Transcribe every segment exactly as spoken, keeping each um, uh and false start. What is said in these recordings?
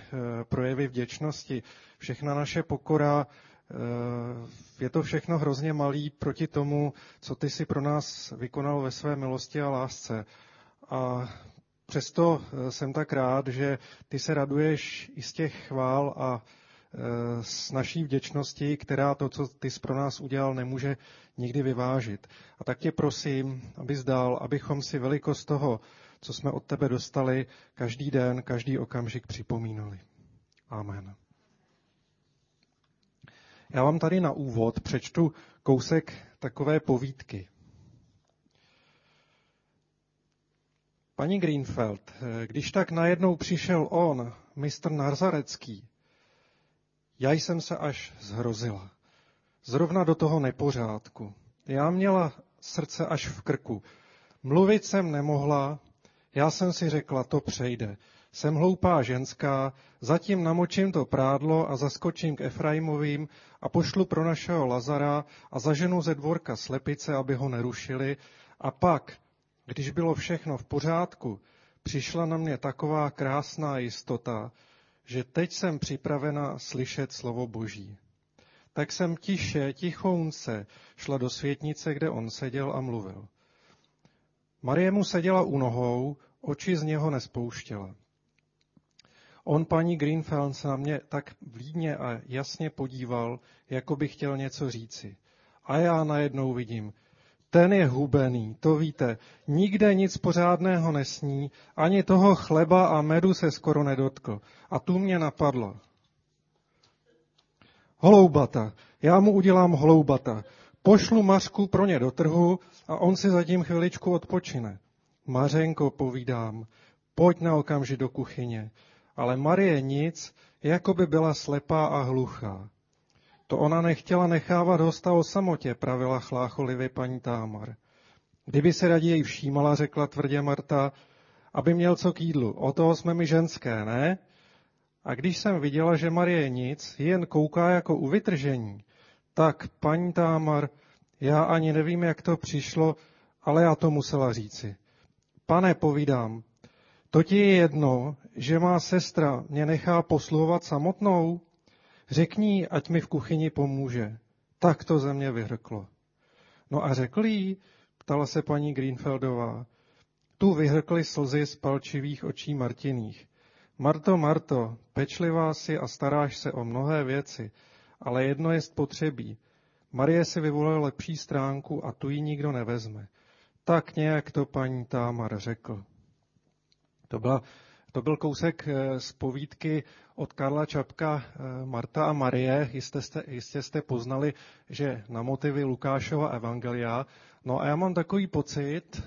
projevy vděčnosti, všechna naše pokora, je to všechno hrozně malý proti tomu, co ty si pro nás vykonal ve své milosti a lásce. A přesto jsem tak rád, že ty se raduješ i z těch chvál a s naší vděčností, která to, co ty jsi pro nás udělal, nemůže nikdy vyvážit. A tak tě prosím, abys dal, abychom si velikost toho, co jsme od tebe dostali, každý den, každý okamžik připomínali. Amen. Já vám tady na úvod přečtu kousek takové povídky. Paní Greenfeld, když tak najednou přišel on, mistr Nazarecký, já jsem se až zhrozila. Zrovna do toho nepořádku. Já měla srdce až v krku. Mluvit jsem nemohla, já jsem si řekla, to přejde. Jsem hloupá ženská, zatím namočím to prádlo a zaskočím k Efraimovým a pošlu pro našeho Lazara a zaženu ze dvorka slepice, aby ho nerušili. A pak, když bylo všechno v pořádku, přišla na mě taková krásná jistota, že teď jsem připravena slyšet slovo Boží. Tak jsem tiše, tichounce šla do světnice, kde on seděl a mluvil. Marie mu seděla u nohou, oči z něho nespouštěla. On, paní Greenfeld, se na mě tak vlídně a jasně podíval, jako by chtěl něco říci. A já najednou vidím, ten je hubený, to víte, nikde nic pořádného nesní, ani toho chleba a medu se skoro nedotkl. A tu mě napadlo. Holoubata, já mu udělám holoubata. Pošlu Mařku pro ně do trhu a on si zatím chviličku odpočine. Mařenko, povídám, pojď na okamžik do kuchyně. Ale Marie nic, jako by byla slepá a hluchá. To ona nechtěla nechávat hosta o samotě, pravila chlácholivě paní Támar. Kdyby se raději všímala, řekla tvrdě Marta, aby měl co k jídlu. O toho jsme my ženské, ne? A když jsem viděla, že Marie nic, jen kouká jako u vytržení, tak, paní Támar, já ani nevím, jak to přišlo, ale já to musela říci. Pane, povídám, to ti je jedno, že má sestra mě nechá posluhovat samotnou? Řekni, ať mi v kuchyni pomůže. Tak to ze mě vyhrklo. No a řekl jí, ptala se paní Greenfeldová. Tu vyhrkly slzy z palčivých očí Martiných. Marto, Marto, pečlivá si a staráš se o mnohé věci, ale jedno jest potřebí. Marie si vyvolila lepší stránku a tu ji nikdo nevezme. Tak nějak to paní Támar řekl. To, byla, to byl kousek z povídky od Karla Čapka Marta a Marie. Jistě jste, jistě jste poznali, že na motivy Lukášova evangelia. No a já mám takový pocit,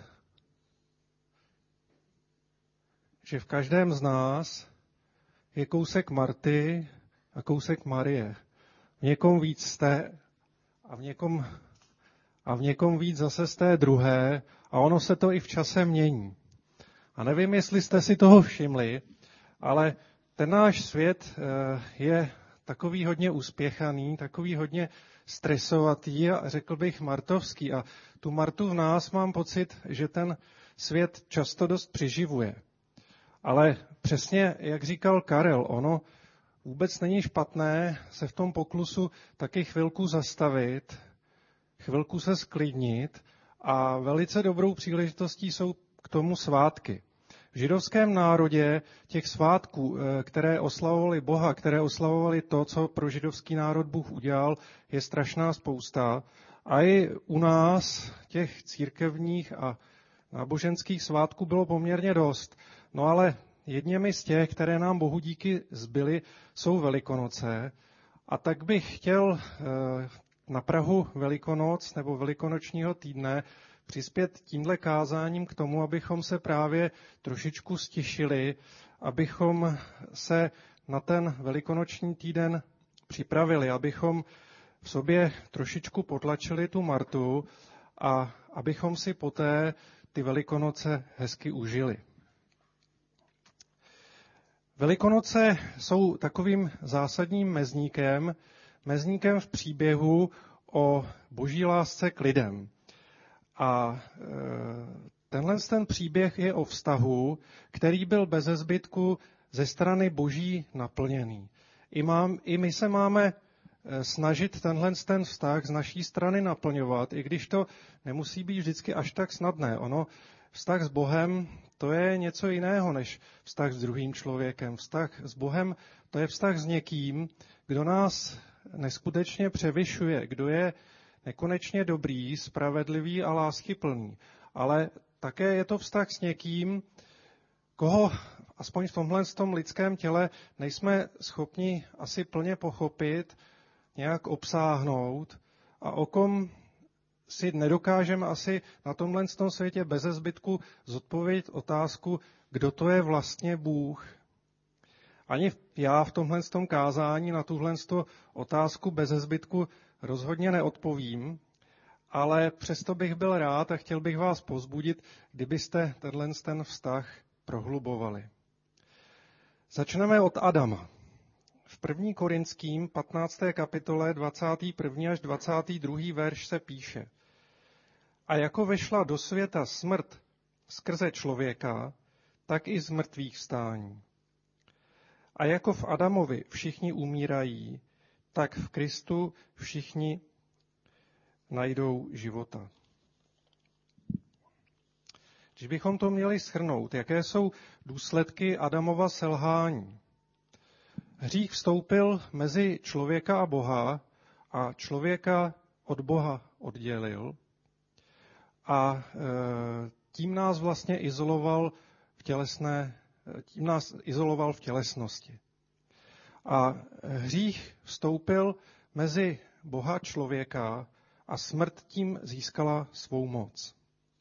že v každém z nás je kousek Marty a kousek Marie. V někom víc z té a v někom, a v někom víc zase z té druhé a ono se to i v čase mění. A nevím, jestli jste si toho všimli, ale ten náš svět je takový hodně uspěchaný, takový hodně stresovatý a řekl bych martovský. A tu Martu v nás mám pocit, že ten svět často dost přiživuje. Ale přesně, jak říkal Karel, ono vůbec není špatné se v tom poklusu taky chvilku zastavit, chvilku se sklidnit a velice dobrou příležitostí jsou k tomu svátky. V židovském národě těch svátků, které oslavovali Boha, které oslavovali to, co pro židovský národ Bůh udělal, je strašná spousta. A i u nás těch církevních a náboženských svátků bylo poměrně dost. No ale jedněmi z těch, které nám Bohu díky zbyly, jsou Velikonoce. A tak bych chtěl na prahu Velikonoc nebo Velikonočního týdne přispět tímhle kázáním k tomu, abychom se právě trošičku stišili, abychom se na ten velikonoční týden připravili, abychom v sobě trošičku potlačili tu Martu a abychom si poté ty Velikonoce hezky užili. Velikonoce jsou takovým zásadním mezníkem, mezníkem v příběhu o boží lásce k lidem. A tenhle ten příběh je o vztahu, který byl beze zbytku ze strany Boží naplněný. I, mám, i my se máme snažit tenhle ten vztah z naší strany naplňovat, i když to nemusí být vždycky až tak snadné. Ono, vztah s Bohem, to je něco jiného než vztah s druhým člověkem. Vztah s Bohem, to je vztah s někým, kdo nás neskutečně převyšuje, kdo je nekonečně dobrý, spravedlivý a láskyplný. Ale také je to vztah s někým, koho aspoň v tomhle tom lidském těle nejsme schopni asi plně pochopit, nějak obsáhnout a o kom si nedokážeme asi na tomhle tom světě beze zbytku zodpovědět otázku, kdo to je vlastně Bůh. Ani já v tomhle tom kázání na tuhle otázku beze zbytku rozhodně neodpovím, ale přesto bych byl rád a chtěl bych vás povzbudit, kdybyste tenhle ten vztah prohlubovali. Začneme od Adama. V první Korinským patnácté kapitole dvacátý první až dvacátý druhý verš se píše: A jako vešla do světa smrt skrze člověka, tak i z mrtvých vstání. A jako v Adamovi všichni umírají, tak v Kristu všichni najdou života. Když bychom to měli shrnout, jaké jsou důsledky Adamova selhání? Hřích vstoupil mezi člověka a Boha a člověka od Boha oddělil a tím nás vlastně izoloval v tělesné, tím nás izoloval v tělesnosti. A hřích vstoupil mezi Boha a člověka a smrt tím získala svou moc.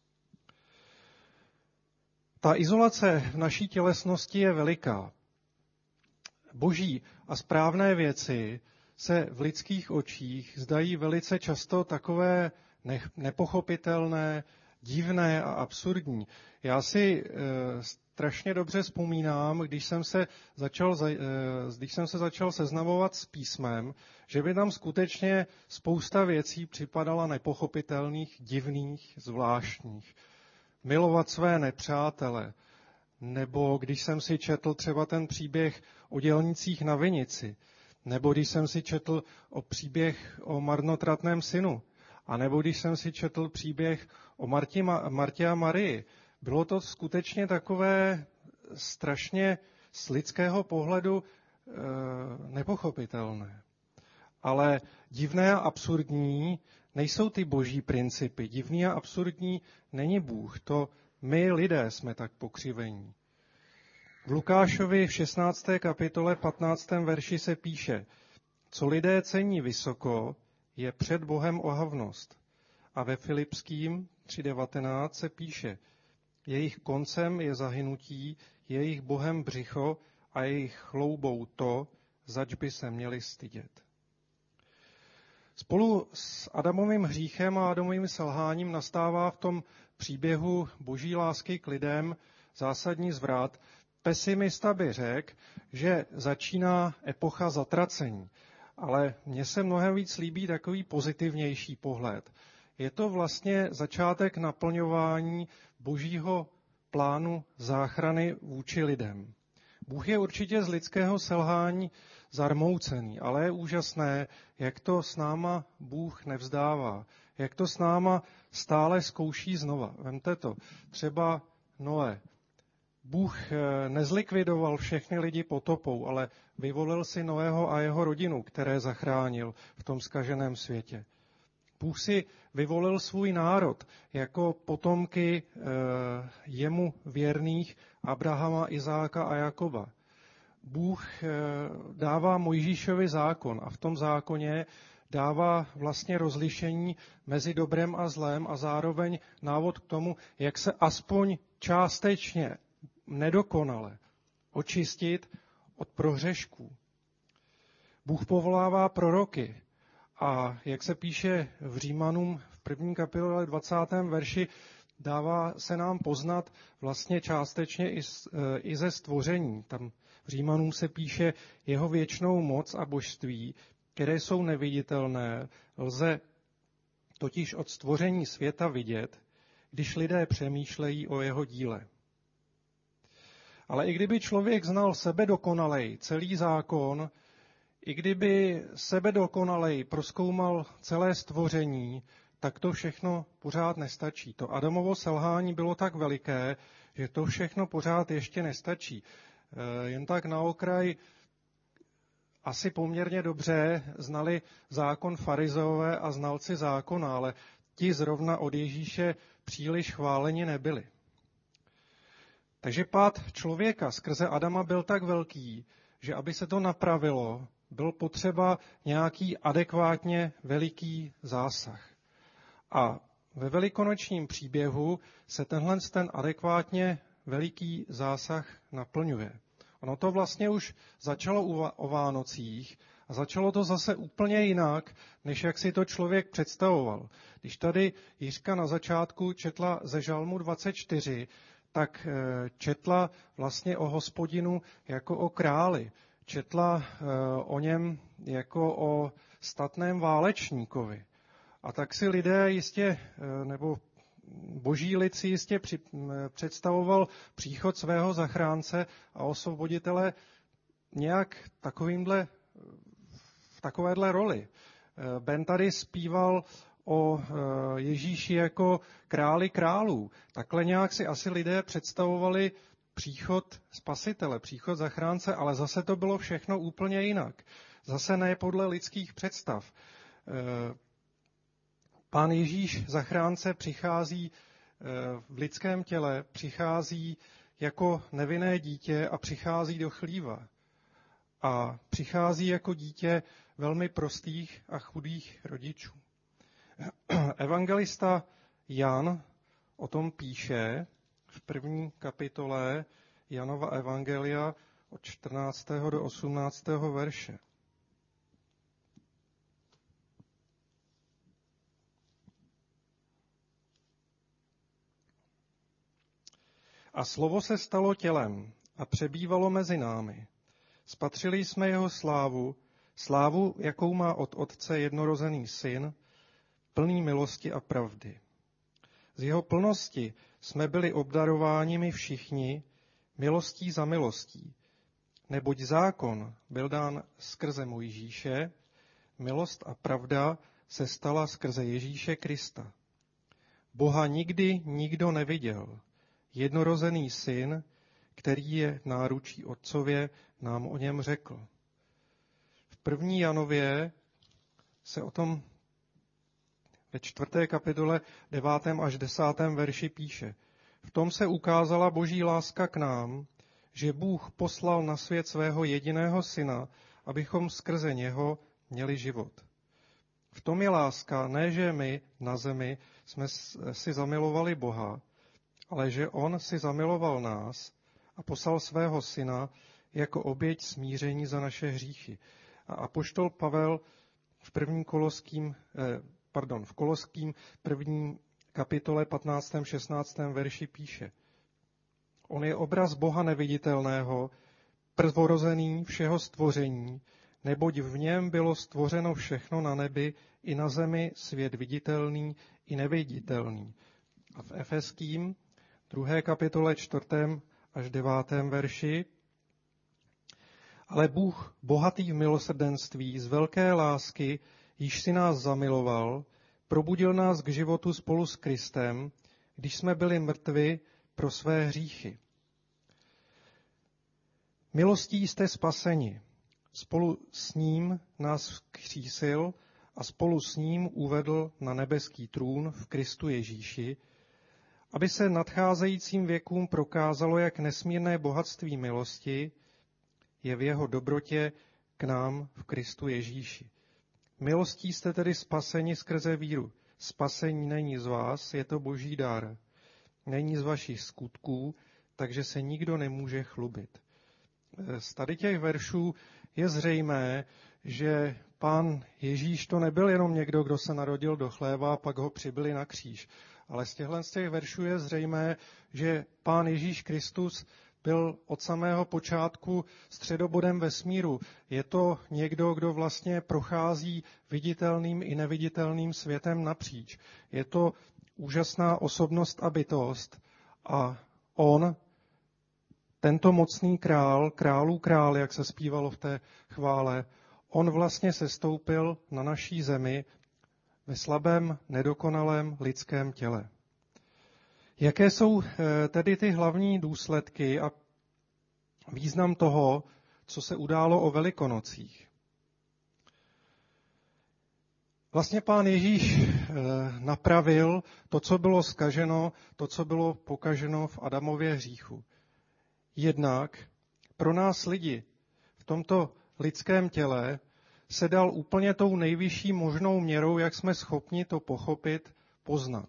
Ta izolace v naší tělesnosti je veliká. Boží a správné věci se v lidských očích zdají velice často takové nepochopitelné, divné a absurdní. Já si e, strašně dobře vzpomínám, když jsem se začal, e, když jsem se začal seznamovat s písmem, že by tam skutečně spousta věcí připadala nepochopitelných, divných, zvláštních. Milovat své nepřátele, nebo když jsem si četl třeba ten příběh o dělnících na vinici, nebo když jsem si četl o příběh o marnotratném synu, a nebo když jsem si četl příběh o Martě, Martě a Marii. Bylo to skutečně takové strašně z lidského pohledu e, nepochopitelné. Ale divné a absurdní nejsou ty boží principy. Divný a absurdní není Bůh. To my lidé jsme tak pokřivení. V Lukášovi v šestnácté kapitole patnáctém verši se píše: Co lidé cení vysoko, je před Bohem ohavnost. A ve Filipským tři devatenáct se píše: Jejich koncem je zahynutí, jejich Bohem břicho a jejich chloubou to, zač by se měli stydět. Spolu s Adamovým hříchem a Adamovým selháním nastává v tom příběhu boží lásky k lidem zásadní zvrat. Pesimista by řekl, že začíná epocha zatracení, ale mně se mnohem víc líbí takový pozitivnější pohled. Je to vlastně začátek naplňování božího plánu záchrany vůči lidem. Bůh je určitě z lidského selhání zarmoucený, ale je úžasné, jak to s náma Bůh nevzdává, jak to s náma stále zkouší znova. Vemte to, třeba Noé. Bůh nezlikvidoval všechny lidi potopou, ale vyvolil si Noého a jeho rodinu, které zachránil v tom zkaženém světě. Bůh si vyvolil svůj národ jako potomky e, jemu věrných Abrahama, Izáka a Jakoba. Bůh e, dává Mojžíšovi zákon a v tom zákoně dává vlastně rozlišení mezi dobrem a zlem a zároveň návod k tomu, jak se aspoň částečně, nedokonale očistit od prohřešků. Bůh povolává proroky a jak se píše v Římanům v první kapitole dvacátém verši, dává se nám poznat vlastně částečně i, i ze stvoření. Tam v Římanům se píše jeho věčnou moc a božství, které jsou neviditelné, lze totiž od stvoření světa vidět, když lidé přemýšlejí o jeho díle. Ale i kdyby člověk znal sebe dokonalej, celý zákon, i kdyby sebe dokonalej prozkoumal celé stvoření, tak to všechno pořád nestačí. To Adamovo selhání bylo tak veliké, že to všechno pořád ještě nestačí. Jen tak na okraj, asi poměrně dobře znali zákon farizeové a znalci zákona, ale ti zrovna od Ježíše příliš chváleni nebyli. Takže pád člověka skrze Adama byl tak velký, že aby se to napravilo, byl potřeba nějaký adekvátně veliký zásah. A ve velikonočním příběhu se tenhle ten adekvátně veliký zásah naplňuje. Ono to vlastně už začalo o Vánocích a začalo to zase úplně jinak, než jak si to člověk představoval. Když tady Jiřka na začátku četla ze Žalmu dvacet čtyři, tak četla vlastně o Hospodinu jako o králi. Četla o něm jako o statném válečníkovi. A tak si lidé jistě, nebo boží lid si jistě při, představoval příchod svého zachránce a osvoboditele nějak takovýmhle, v takovéhle roli. Ben tady zpíval o Ježíši jako králi králů. Takhle nějak si asi lidé představovali příchod spasitele, příchod zachránce, ale zase to bylo všechno úplně jinak. Zase ne podle lidských představ. Pán Ježíš zachránce přichází v lidském těle, přichází jako nevinné dítě a přichází do chlíva. A přichází jako dítě velmi prostých a chudých rodičů. Evangelista Jan o tom píše v první kapitole Janova evangelia od čtrnáctého do osmnáctého verše. A slovo se stalo tělem a přebývalo mezi námi. Spatřili jsme jeho slávu, slávu, jakou má od Otce jednorozený syn, plný milosti a pravdy. Z jeho plnosti jsme byli obdarováni my všichni milostí za milostí. Neboť zákon byl dán skrze Mojžíše, milost a pravda se stala skrze Ježíše Krista. Boha nikdy nikdo neviděl. Jednorozený syn, který je v náručí otcově, nám o něm řekl. V první Janově se o tom ve čtvrté kapitole devátém až desátém verši píše. V tom se ukázala boží láska k nám, že Bůh poslal na svět svého jediného syna, abychom skrze něho měli život. V tom je láska, ne že my na zemi jsme si zamilovali Boha, ale že on si zamiloval nás a poslal svého syna jako oběť smíření za naše hříchy. A apoštol Pavel v prvním koloským, eh, pardon, v koloským prvním kapitole patnáctém šestnáctém verši píše. On je obraz Boha neviditelného, prvorozený všeho stvoření, neboť v něm bylo stvořeno všechno na nebi i na zemi, svět viditelný i neviditelný. A v Efeským druhé kapitole čtvrtém až devátém verši. Ale Bůh, bohatý v milosrdenství, z velké lásky, již si nás zamiloval, probudil nás k životu spolu s Kristem, když jsme byli mrtvi pro své hříchy. Milostí jste spaseni. Spolu s ním nás vzkřísil a spolu s ním uvedl na nebeský trůn v Kristu Ježíši, aby se nadcházejícím věkům prokázalo, jak nesmírné bohatství milosti je v jeho dobrotě k nám v Kristu Ježíši. Milostí jste tedy spaseni skrze víru. Spasení není z vás, je to boží dar. Není z vašich skutků, takže se nikdo nemůže chlubit. Z tady těch veršů je zřejmé, že pán Ježíš to nebyl jenom někdo, kdo se narodil do chléva a pak ho přibili na kříž. Ale z těchto z těch veršů je zřejmé, že pán Ježíš Kristus byl od samého počátku středobodem vesmíru. Je to někdo, kdo vlastně prochází viditelným i neviditelným světem napříč. Je to úžasná osobnost a bytost a on tento mocný král, králů král, jak se zpívalo v té chvále, on vlastně sestoupil na naší zemi ve slabém, nedokonalém lidském těle. Jaké jsou tedy ty hlavní důsledky a význam toho, co se událo o Velikonocích? Vlastně Pán Ježíš napravil to, co bylo zkaženo, to, co bylo pokaženo v Adamově hříchu. Jednak pro nás lidi v tomto lidském těle se dal úplně tou nejvyšší možnou měrou, jak jsme schopni to pochopit, poznat.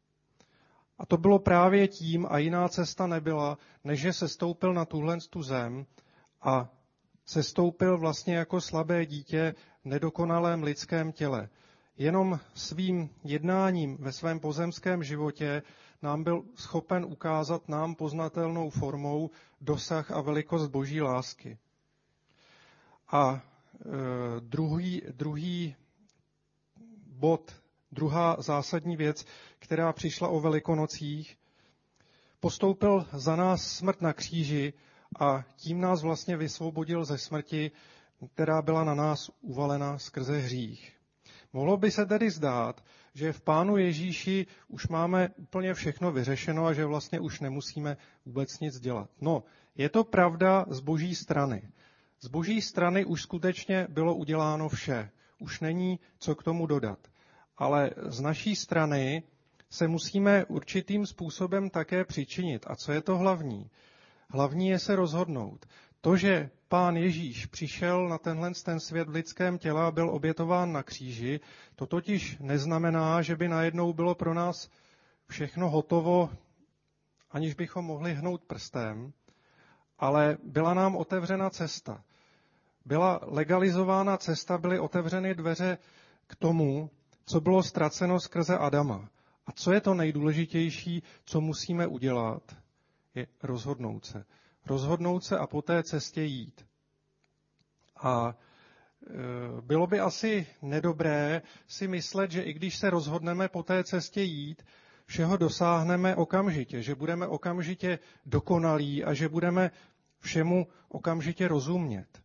A to bylo právě tím, a jiná cesta nebyla, než že se stoupil na tuhle tu zem a se stoupil vlastně jako slabé dítě v nedokonalém lidském těle. Jenom svým jednáním ve svém pozemském životě nám byl schopen ukázat nám poznatelnou formou dosah a velikost Boží lásky. A e, druhý, druhý bod, druhá zásadní věc, která přišla o Velikonocích, postoupil za nás smrt na kříži a tím nás vlastně vysvobodil ze smrti, která byla na nás uvalena skrze hřích. Mohlo by se tedy zdát, že v Pánu Ježíši už máme úplně všechno vyřešeno a že vlastně už nemusíme vůbec nic dělat. No, je to pravda z Boží strany. Z Boží strany už skutečně bylo uděláno vše. Už není co k tomu dodat. Ale z naší strany se musíme určitým způsobem také přičinit. A co je to hlavní? Hlavní je se rozhodnout. To, že Pán Ježíš přišel na tenhle ten svět v lidském těle a byl obětován na kříži, to totiž neznamená, že by najednou bylo pro nás všechno hotovo, aniž bychom mohli hnout prstem, ale byla nám otevřena cesta. Byla legalizována cesta, byly otevřeny dveře k tomu, co bylo ztraceno skrze Adama. A co je to nejdůležitější, co musíme udělat, je rozhodnout se. Rozhodnout se a po té cestě jít. A e, bylo by asi nedobré si myslet, že i když se rozhodneme po té cestě jít, všeho dosáhneme okamžitě, že budeme okamžitě dokonalí a že budeme všemu okamžitě rozumět.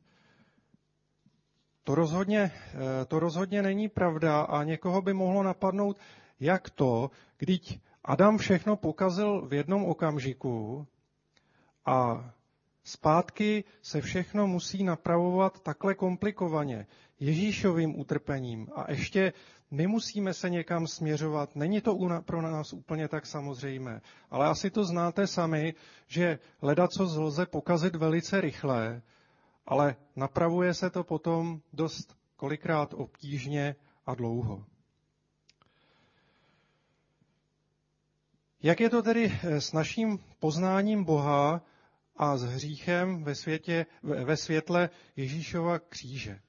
To rozhodně, to rozhodně není pravda a někoho by mohlo napadnout, jak to, když Adam všechno pokazil v jednom okamžiku a zpátky se všechno musí napravovat takhle komplikovaně, Ježíšovým utrpením a ještě my musíme se někam směřovat. Není to pro nás úplně tak samozřejmé, ale asi to znáte sami, že ledaco lze pokazit velice rychle, ale napravuje se to potom dost kolikrát obtížně a dlouho. Jak je to tedy s naším poznáním Boha a s hříchem ve, světě, ve světle Ježíšova kříže?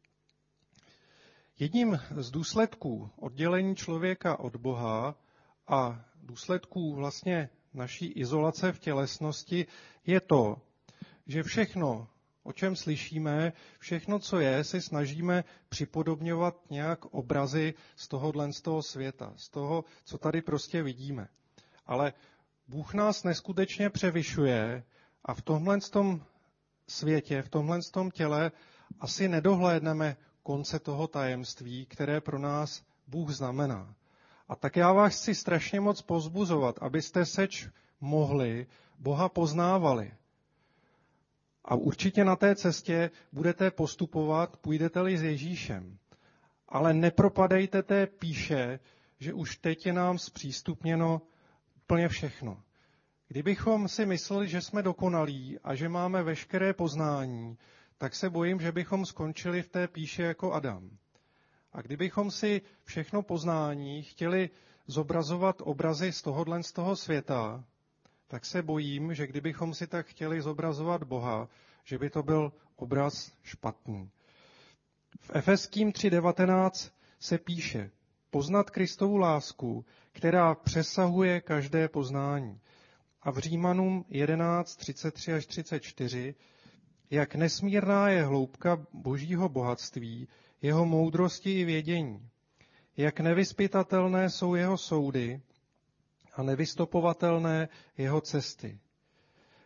Jedním z důsledků oddělení člověka od Boha a důsledků vlastně naší izolace v tělesnosti je to, že všechno, o čem slyšíme, všechno, co je, si snažíme připodobňovat nějak obrazy z tohohle z toho světa, z toho, co tady prostě vidíme. Ale Bůh nás neskutečně převyšuje a v tomhle tom světě, v tomhle tom těle asi nedohlédneme konce toho tajemství, které pro nás Bůh znamená. A tak já vás chci strašně moc povzbuzovat, abyste seč mohli Boha poznávali. A určitě na té cestě budete postupovat, půjdete-li s Ježíšem. Ale nepropadejte té píše, že už teď je nám zpřístupněno úplně všechno. Kdybychom si mysleli, že jsme dokonalí a že máme veškeré poznání, tak se bojím, že bychom skončili v té píše jako Adam. A kdybychom si všechno poznání chtěli zobrazovat obrazy z tohohle z toho světa, tak se bojím, že kdybychom si tak chtěli zobrazovat Boha, že by to byl obraz špatný. V Efeským tři devatenáct se píše: poznat Kristovu lásku, která přesahuje každé poznání. A v Římanům jedenáct třicet tři až třicet čtyři, jak nesmírná je hloubka Božího bohatství, jeho moudrosti i vědění, jak nevyzpytatelné jsou jeho soudy a nevystopovatelné jeho cesty.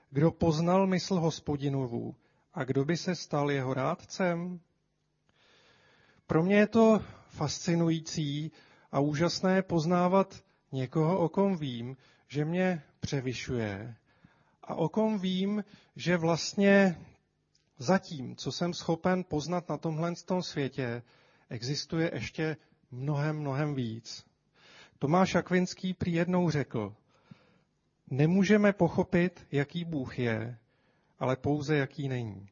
Kdo poznal mysl Hospodinovu a kdo by se stal jeho rádcem? Pro mě je to fascinující a úžasné poznávat někoho, o kom vím, že mě převyšuje a o kom vím, že vlastně zatím, co jsem schopen poznat na tomhle tom světě, existuje ještě mnohem, mnohem víc. Tomáš Akvinský prý jednou řekl, nemůžeme pochopit, jaký Bůh je, ale pouze jaký není.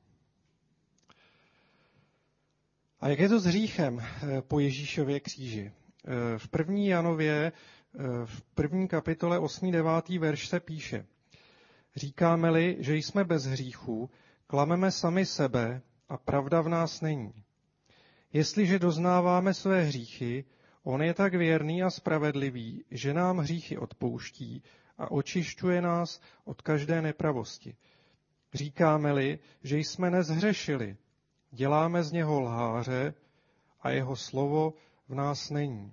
A jak je to s hříchem po Ježíšově kříži? V první Janově, v první kapitole osmý devátý verš se píše, říkáme-li, že jsme bez hříchu, klameme sami sebe a pravda v nás není. Jestliže doznáváme své hříchy, on je tak věrný a spravedlivý, že nám hříchy odpouští a očišťuje nás od každé nepravosti. Říkáme-li, že jsme nezhřešili, děláme z něho lháře a jeho slovo v nás není.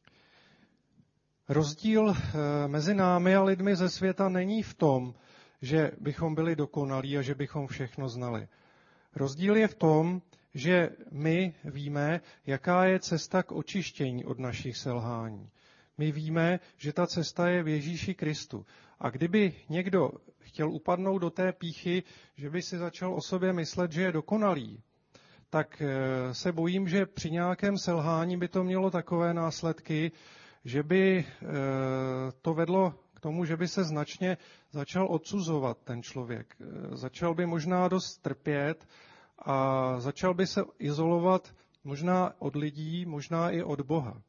Rozdíl mezi námi a lidmi ze světa není v tom, že bychom byli dokonalí a že bychom všechno znali. Rozdíl je v tom, že my víme, jaká je cesta k očištění od našich selhání. My víme, že ta cesta je v Ježíši Kristu. A kdyby někdo chtěl upadnout do té pýchy, že by si začal o sobě myslet, že je dokonalý, tak se bojím, že při nějakém selhání by to mělo takové následky, že by to vedlo k tomu, že by se značně začal odsuzovat ten člověk. Začal by možná dost trpět a začal by se izolovat možná od lidí, možná i od Boha.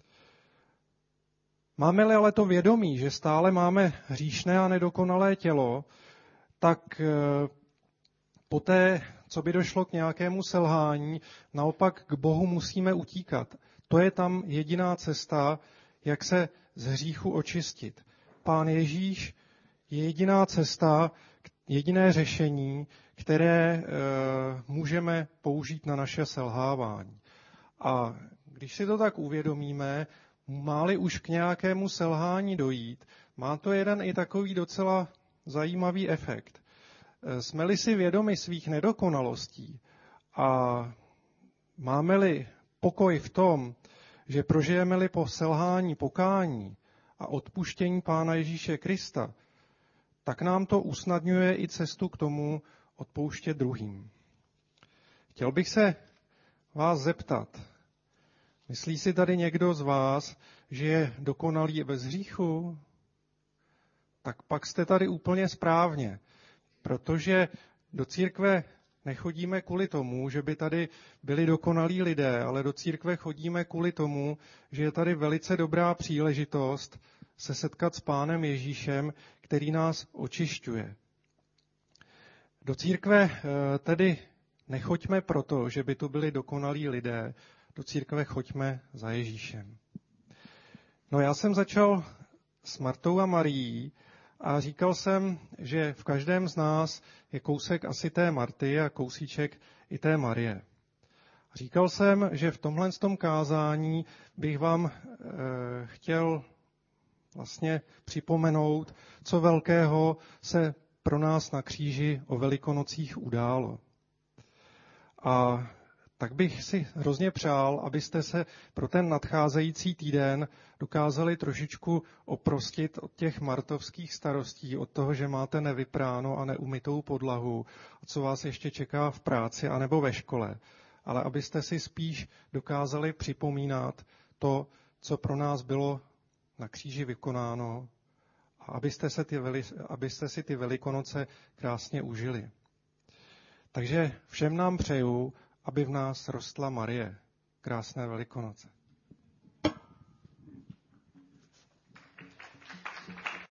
Máme-li ale to vědomí, že stále máme hříšné a nedokonalé tělo, tak poté, co by došlo k nějakému selhání, naopak k Bohu musíme utíkat. To je tam jediná cesta, jak se z hříchu očistit. Pán Ježíš je jediná cesta, jediné řešení, které e, můžeme použít na naše selhávání. A když si to tak uvědomíme, má-li už k nějakému selhání dojít, má to jeden i takový docela zajímavý efekt. Jsme-li si vědomi svých nedokonalostí a máme-li pokoj v tom, že prožijeme-li po selhání pokání a odpuštění Pána Ježíše Krista, tak nám to usnadňuje i cestu k tomu odpouštět druhým. Chtěl bych se vás zeptat, myslí si tady někdo z vás, že je dokonalý bez hříchu? Tak pak jste tady úplně správně, protože do církve nechodíme kvůli tomu, že by tady byli dokonalí lidé, ale do církve chodíme kvůli tomu, že je tady velice dobrá příležitost se setkat s Pánem Ježíšem, který nás očišťuje. Do církve tedy nechoďme proto, že by tu byli dokonalí lidé, do církve choďme za Ježíšem. No já jsem začal s Martou a Marií a říkal jsem, že v každém z nás je kousek asi té Marty a kousíček i té Marie. Říkal jsem, že v tomhle tom kázání bych vám e, chtěl vlastně připomenout, co velkého se pro nás na kříži o Velikonocích událo. A tak bych si hrozně přál, abyste se pro ten nadcházející týden dokázali trošičku oprostit od těch martovských starostí, od toho, že máte nevypráno a neumytou podlahu, a co vás ještě čeká v práci anebo ve škole, ale abyste si spíš dokázali připomínat to, co pro nás bylo na kříži vykonáno, a abyste, se ty veli, abyste si ty Velikonoce krásně užili. Takže všem nám přeju, aby v nás rostla Marie. Krásné Velikonoce.